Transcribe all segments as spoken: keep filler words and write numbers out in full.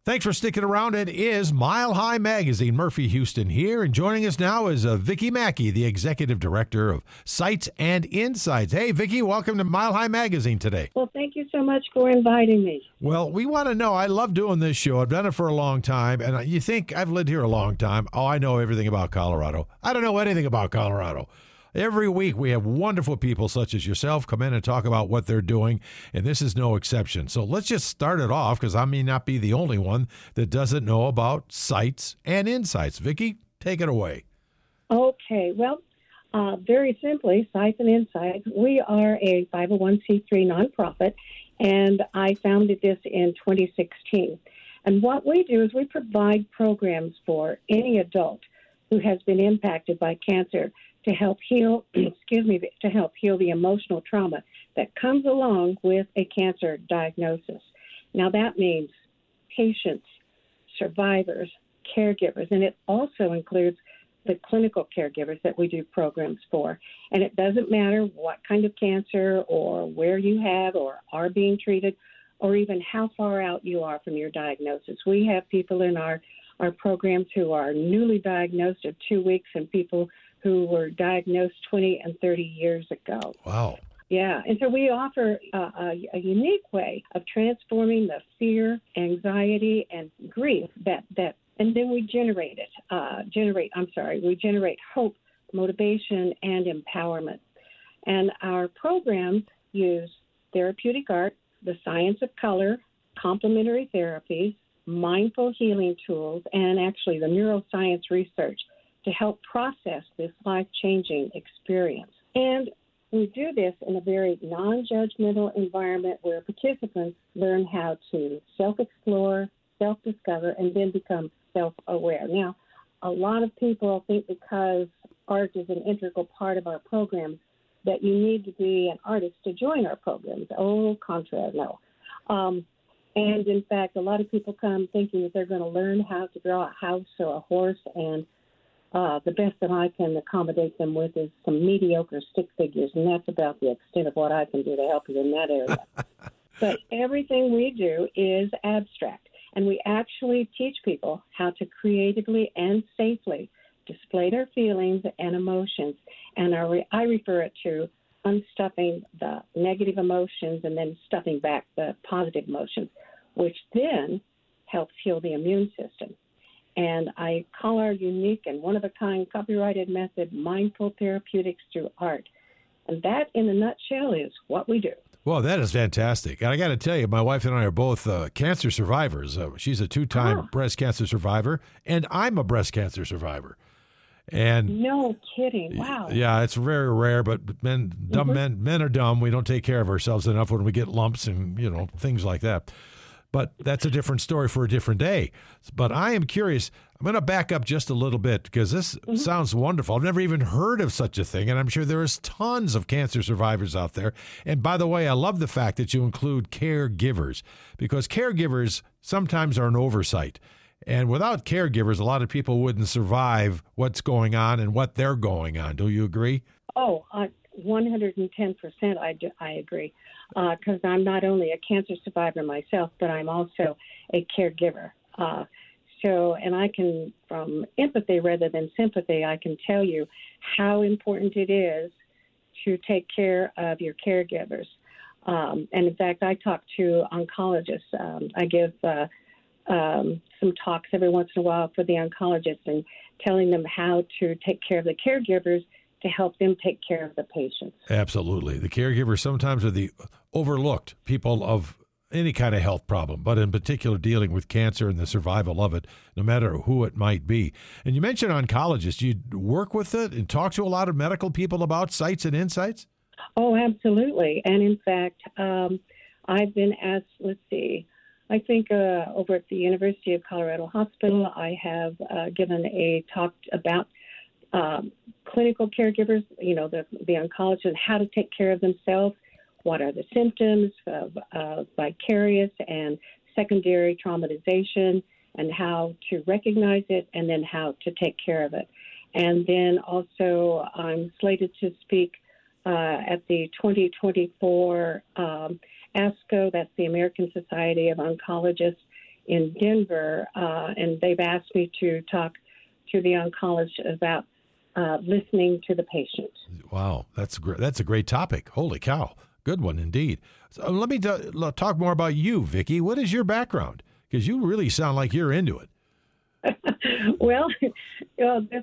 Thanks for sticking around. It is Mile High Magazine. Murphy Houston here, and joining us now is uh, Vicki Mackey, the Executive Director of Sights and Insights. Hey, Vicki, welcome to Mile High Magazine today. Well, thank you so much for inviting me. Well, we want to know, I love doing this show. I've done it for a long time, and you think I've lived here a long time. Oh, I know everything about Colorado. I don't know anything about Colorado. Every week we have wonderful people such as yourself come in and talk about what they're doing, and this is no exception. So let's just start it off, because I may not be the only one that doesn't know about Sights and Insights. Vicki, take it away. Okay, well, uh, very simply, Sights and Insights, we are a five oh one c three nonprofit, and I founded this in twenty sixteen. And what we do is we provide programs for any adult who has been impacted by cancer to help heal, excuse me, to help heal the emotional trauma that comes along with a cancer diagnosis. Now, that means patients, survivors, caregivers, and it also includes the clinical caregivers that we do programs for. And it doesn't matter what kind of cancer or where you have or are being treated or even how far out you are from your diagnosis. We have people in our, our programs who are newly diagnosed at two weeks and people who were diagnosed twenty and thirty years ago. Wow. Yeah, and so we offer uh, a, a unique way of transforming the fear, anxiety, and grief that, that and then we generate it, uh, generate, I'm sorry, we generate hope, motivation, and empowerment. And our programs use therapeutic art, the science of color, complementary therapies, mindful healing tools, and actually the neuroscience research to help process this life-changing experience. And we do this in a very non-judgmental environment where participants learn how to self-explore, self-discover, and then become self-aware. Now, a lot of people think because art is an integral part of our programs that you need to be an artist to join our programs. Oh, contraire, no. Um, and in fact, a lot of people come thinking that they're going to learn how to draw a house or a horse, and Uh, the best that I can accommodate them with is some mediocre stick figures, and that's about the extent of what I can do to help you in that area. But everything we do is abstract, and we actually teach people how to creatively and safely display their feelings and emotions. And I, re- I refer it to unstuffing the negative emotions and then stuffing back the positive emotions, which then helps heal the immune system. And I call our unique and one-of-a-kind copyrighted method mindful therapeutics through art. And that, in a nutshell, is what we do. Well, that is fantastic. And I got to tell you, my wife and I are both uh, cancer survivors. Uh, she's a two-time Oh. breast cancer survivor, and I'm a breast cancer survivor. And No kidding. Wow. yeah, it's very rare, but men, dumb Mhm. men, men are dumb. We don't take care of ourselves enough when we get lumps and, you know, things like that. But that's a different story for a different day. But I am curious. I'm going to back up just a little bit because this mm-hmm. sounds wonderful. I've never even heard of such a thing, and I'm sure there is tons of cancer survivors out there. And by the way, I love the fact that you include caregivers, because caregivers sometimes are an oversight. And without caregivers, a lot of people wouldn't survive what's going on and what they're going on. Do you agree? Oh, I one hundred ten percent I, do, I agree, because uh, I'm not only a cancer survivor myself, but I'm also a caregiver. Uh, so, and I can, from empathy rather than sympathy, I can tell you how important it is to take care of your caregivers. Um, and in fact, I talk to oncologists. Um, I give uh, um, some talks every once in a while for the oncologists and telling them how to take care of the caregivers to help them take care of the patients. Absolutely. The caregivers sometimes are the overlooked people of any kind of health problem, but in particular dealing with cancer and the survival of it, no matter who it might be. And you mentioned oncologists. You work with it and talk to a lot of medical people about Sights and Insights? Oh, absolutely. And in fact, um, I've been asked, let's see, I think uh, over at the University of Colorado Hospital, I have uh, given a talk about Um, clinical caregivers, you know, the, the oncologists, how to take care of themselves, what are the symptoms of uh, vicarious and secondary traumatization, and how to recognize it, and then how to take care of it. And then also I'm slated to speak uh, at the twenty twenty-four um, ASCO, that's the American Society of Oncologists, in Denver, uh, and they've asked me to talk to the oncologist about uh, listening to the patient. Wow, that's great. That's a great topic. Holy cow, good one indeed. So let me t- talk more about you, Vicki. What is your background? Because you really sound like you're into it. Well, you know, this,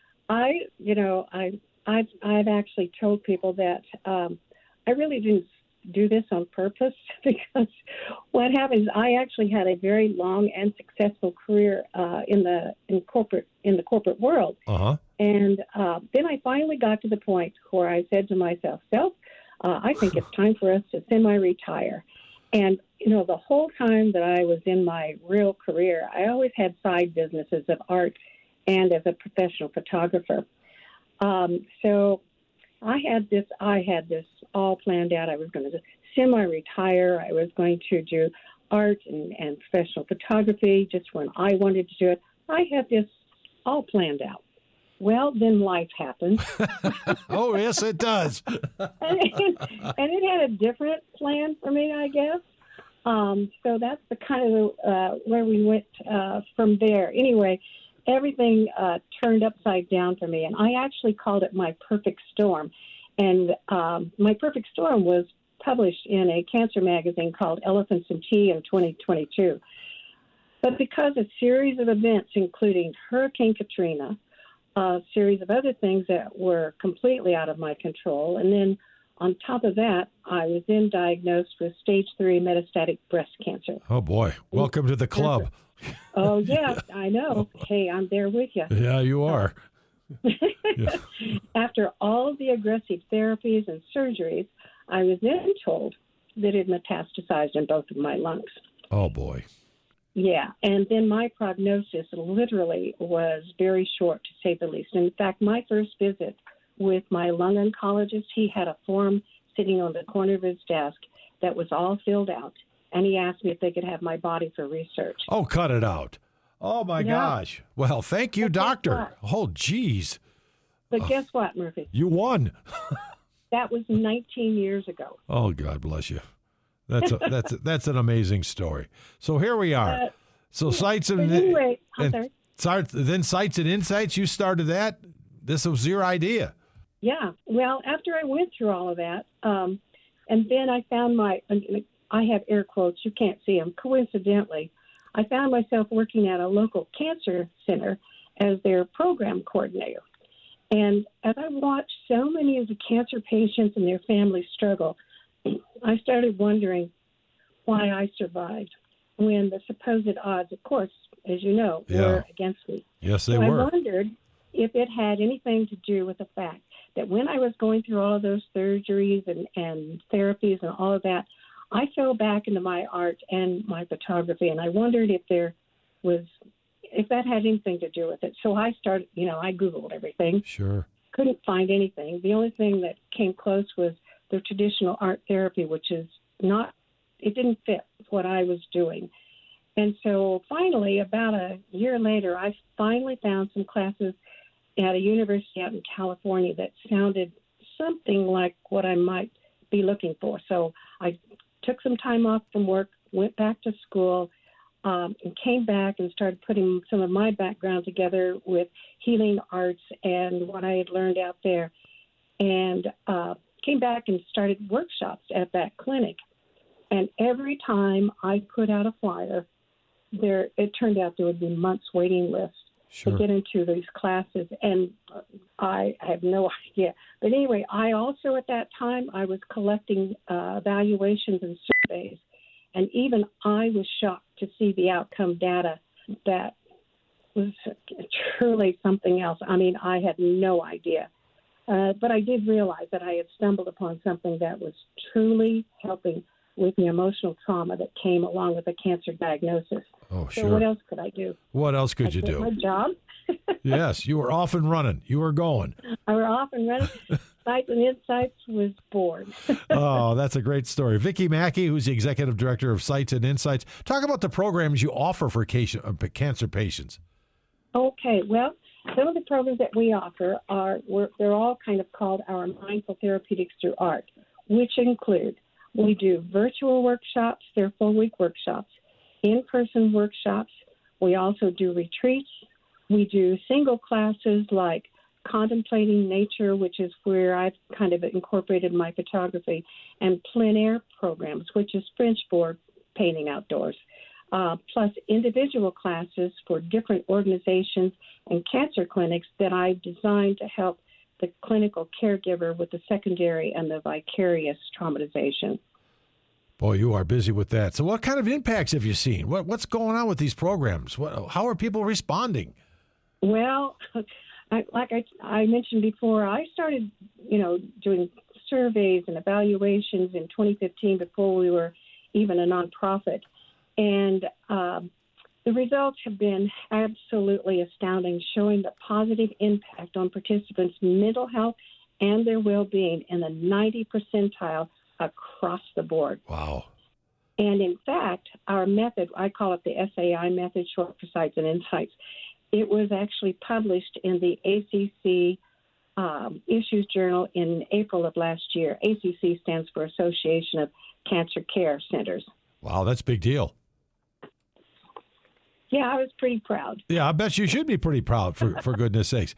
I, you know, I, I've, I've actually told people that um, I really didn't do this on purpose, because what happened is I actually had a very long and successful career uh, in the in corporate in the corporate world, uh-huh. and uh, then I finally got to the point where I said to myself, "Self, uh, I think it's time for us to semi-retire." And you know, the whole time that I was in my real career, I always had side businesses of art and as a professional photographer. Um, so. I had this. I had this all planned out. I was going to semi-retire. I was going to do art and, and professional photography just when I wanted to do it. I had this all planned out. Well, then life happened. Oh, yes, it does. and, it, and it had a different plan for me, I guess. Um, so that's the kind of uh, where we went uh, from there. Anyway. Everything uh, turned upside down for me, and I actually called it my perfect storm. And um, my perfect storm was published in a cancer magazine called Elephants and Tea in twenty twenty-two. But because a series of events, including Hurricane Katrina, a series of other things that were completely out of my control, and then on top of that, I was then diagnosed with stage three metastatic breast cancer. Oh, boy. Welcome to the club. Oh, yeah, I know. Hey, I'm there with you. Yeah, you are. Yeah. After all of the aggressive therapies and surgeries, I was then told that it metastasized in both of my lungs. Oh, boy. Yeah, and then my prognosis literally was very short, to say the least. In fact, my first visit with my lung oncologist, he had a form sitting on the corner of his desk that was all filled out. And he asked me if they could have my body for research. Oh, cut it out. Oh, my Yeah. gosh. Well, thank you, But guess doctor. what? Oh, geez. But Oh. guess what, Murphy? You won. That was nineteen years ago. Oh, God bless you. That's a, that's a, that's an amazing story. So here we are. Uh, so sites But and, anyway, I'm and sorry. start, then Sites and Insights, you started that. This was your idea. Yeah. Well, after I went through all of that, um, and then I found my, I have air quotes, you can't see them, coincidentally, I found myself working at a local cancer center as their program coordinator. And as I watched so many of the cancer patients and their families struggle, I started wondering why I survived when the supposed odds, of course, as you know, Yeah. were against me. Yes, they so were. I wondered if it had anything to do with the fact that when I was going through all of those surgeries and, and therapies and all of that, I fell back into my art and my photography, and I wondered if there was, if that had anything to do with it. So I started, you know, I Googled everything. Sure. Couldn't find anything. The only thing that came close was the traditional art therapy, which is not, it didn't fit what I was doing. And so finally, about a year later, I finally found some classes at a university out in California that sounded something like what I might be looking for. So I took some time off from work, went back to school, um, and came back and started putting some of my background together with healing arts and what I had learned out there. And uh, came back and started workshops at that clinic. And every time I put out a flyer, there it turned out there would be months waiting lists Sure. to get into these classes, and I have no idea. But anyway, I also at that time I was collecting uh, evaluations and surveys, and even I was shocked to see the outcome data that was truly something else. I mean, I had no idea. Uh, but I did realize that I had stumbled upon something that was truly helping with the emotional trauma that came along with the cancer diagnosis. Oh, So sure. what else could I do? What else could I you quit do? my job. Yes, you were off and running. You were going. I were off and running. Sites and Insights was born. Oh, that's a great story. Vicki Mackey, who's the executive director of Sites and Insights. Talk about the programs you offer for cancer patients. Okay, well, some of the programs that we offer are, we're, they're all kind of called our Mindful Therapeutics Through Art, which include, we do virtual workshops, they're full-week workshops. in-person workshops. We also do retreats. We do single classes like Contemplating Nature, which is where I've kind of incorporated my photography, and plein air programs, which is French for painting outdoors, uh, plus individual classes for different organizations and cancer clinics that I've designed to help the clinical caregiver with the secondary and the vicarious traumatization. Boy, you are busy with that. So what kind of impacts have you seen? What, what's going on with these programs? What, how are people responding? Well, I, like I, I mentioned before, I started, you know, doing surveys and evaluations in twenty fifteen before we were even a nonprofit. And um, the results have been absolutely astounding, showing the positive impact on participants' mental health and their well-being in the ninety percentile across the board. Wow. And in fact, our method, I call it the S A I method, short for Sights and Insights, it was actually published in the A C C um, Issues Journal in April of last year. A C C stands for Association of Cancer Care Centers. Wow, that's a big deal. Yeah, I was pretty proud. Yeah, I bet you should be pretty proud, for, for goodness sakes.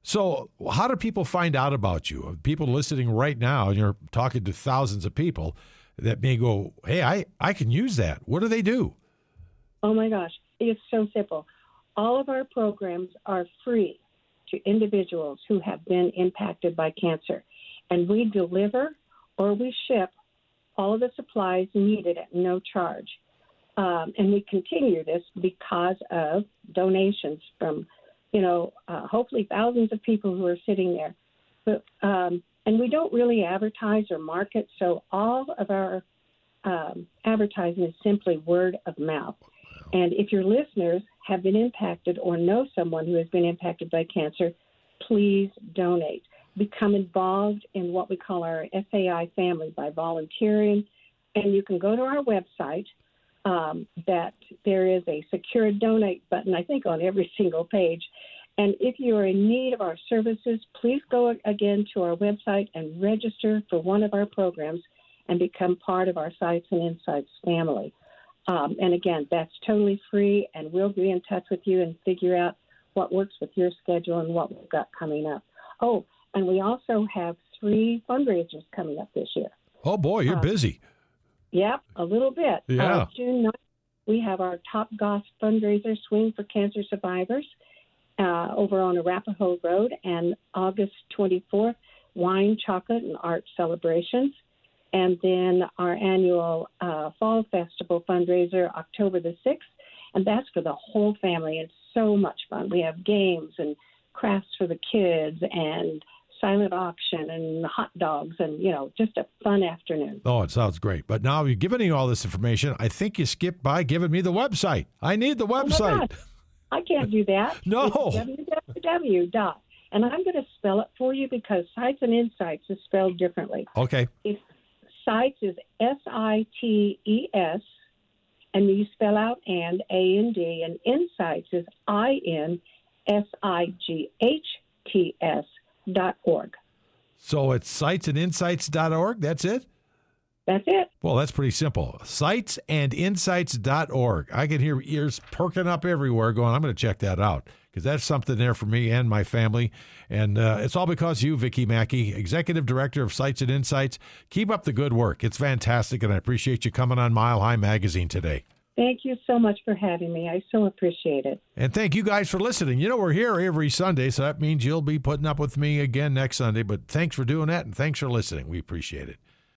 So how do people find out about you? People listening right now, and you're talking to thousands of people that may go, hey, I, I can use that. What do they do? Oh, my gosh. It's so simple. All of our programs are free to individuals who have been impacted by cancer. And we deliver or we ship all of the supplies needed at no charge. Um, and we continue this because of donations from, you know, uh, hopefully thousands of people who are sitting there. But, um, and we don't really advertise or market, so all of our um, advertising is simply word of mouth. And if your listeners have been impacted or know someone who has been impacted by cancer, please donate. Become involved in what we call our S A I family by volunteering. And you can go to our website. Um, that there is a secure donate button, I think, on every single page. And if you are in need of our services, please go again to our website and register for one of our programs and become part of our Sights and Insights family. Um, and again, that's totally free, and we'll be in touch with you and figure out what works with your schedule and what we've got coming up. Oh, and we also have three fundraisers coming up this year. Oh, boy, you're uh, busy. Yep, a little bit. Yeah. Uh, June ninth, we have our Top Goss fundraiser, Swing for Cancer Survivors, uh, over on Arapahoe Road, and August twenty-fourth, Wine, Chocolate, and Art Celebrations. And then our annual uh, Fall Festival fundraiser, October the sixth, and that's for the whole family. It's so much fun. We have games and crafts for the kids and silent auction and hot dogs and, you know, just a fun afternoon. Oh, it sounds great. But now you've given me all this information. I think you skipped by giving me the website. I need the website. Oh my God. I can't do that. No. It's w w w dot. And I'm going to spell it for you because Sights and Insights is spelled differently. Okay. It's Sights is S I T E S, and you spell out and, A N D, and Insights is I N S I G H T S. Dot org. So it's sights and insights dot org. That's it? That's it. Well, that's pretty simple. sights and insights dot org. I can hear ears perking up everywhere going, I'm going to check that out because that's something there for me and my family. And uh, it's all because of you, Vicki Mackey, Executive Director of Sights and Insights. Keep up the good work. It's fantastic, and I appreciate you coming on Mile High Magazine today. Thank you so much for having me. I so appreciate it. And thank you guys for listening. You know, we're here every Sunday, so that means you'll be putting up with me again next Sunday. But thanks for doing that, and thanks for listening. We appreciate it.